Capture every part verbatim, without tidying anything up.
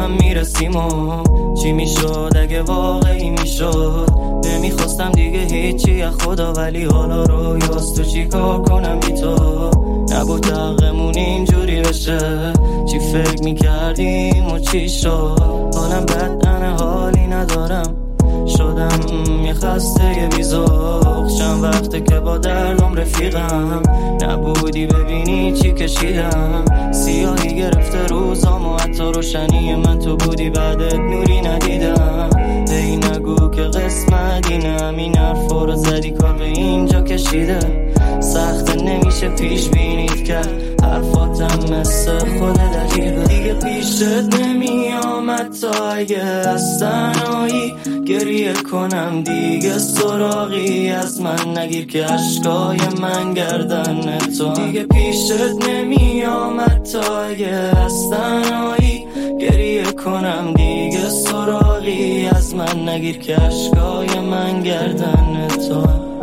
هم میرسیم و چی میشد اگه واقعی میشد. نمیخواستم دیگه هیچی از خدا، ولی حالا رویاست تو چی کار کنم بی تو. نبود حقمون اینجوری بشه، چی فکر میکردیم و چی شد. حالم بد انه حالی ندارم، شدم یه خسته یه بیزوق. چند وقته که با دردم رفیقم، نبودی ببینی چی کشیدم. سیاهی گرفته روزام و حتی روشنی من تو بودی، بعدت نوری ندیدم. ای نگو که قسمت اینم، این حرفا رو زدی کار به اینجا کشیده. سخته نمیشه پیش بینید کرد، حرفاتم مثل خود دقیقه. دیگه پیشت نمیامد تا اگه از تنهایی گریه کنم. دیگه سراغی از من نگیر که عشقای من گردن تو. دیگه پیشت نمیامد تا اگه از تنهایی گریه کنم. دیگه سراغی از من نگیر که عشقای من گردن تو.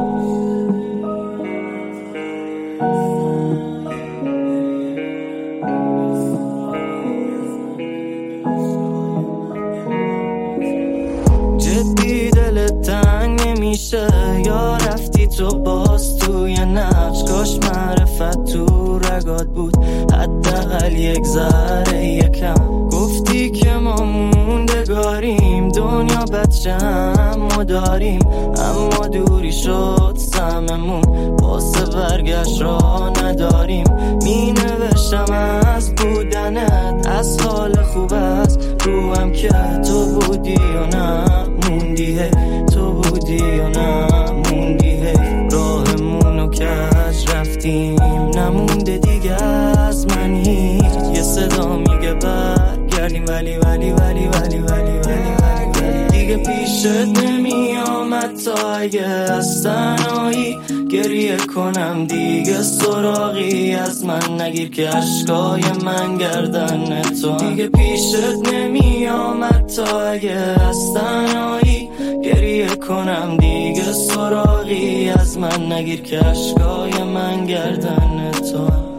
جدی دلت تنگ نمیشه یا رفتی تو باز توی نقش؟ کاش معرفت تو رگات بود حداقل یک ذره یکم. گفتی که ما موندگاریم، دنیا بچه همو داریم، اما دوری شد سهممون، واسه برگشت را نداریم. می نوشتم از بودنت، از حال خوب از روم که تو بودی و نه موندی، تو بودی و نه موندی. راهمونو کج رفتیم، نمونده دیگه از من هیچ. یه صدا میگه برگردیم، ولی ولی ولی ولی ولی ولی ولی دیگه پیشت نمیامد تا اگه از تنهایی گریه کنم. دیگه سراغی از من نگیر که عشقای من گردن تو. دیگه پیشت نمیامد تا اگه از تنهایی گریه کنم. دیگه سراغی از من نگیر که عشقای من گردن تو.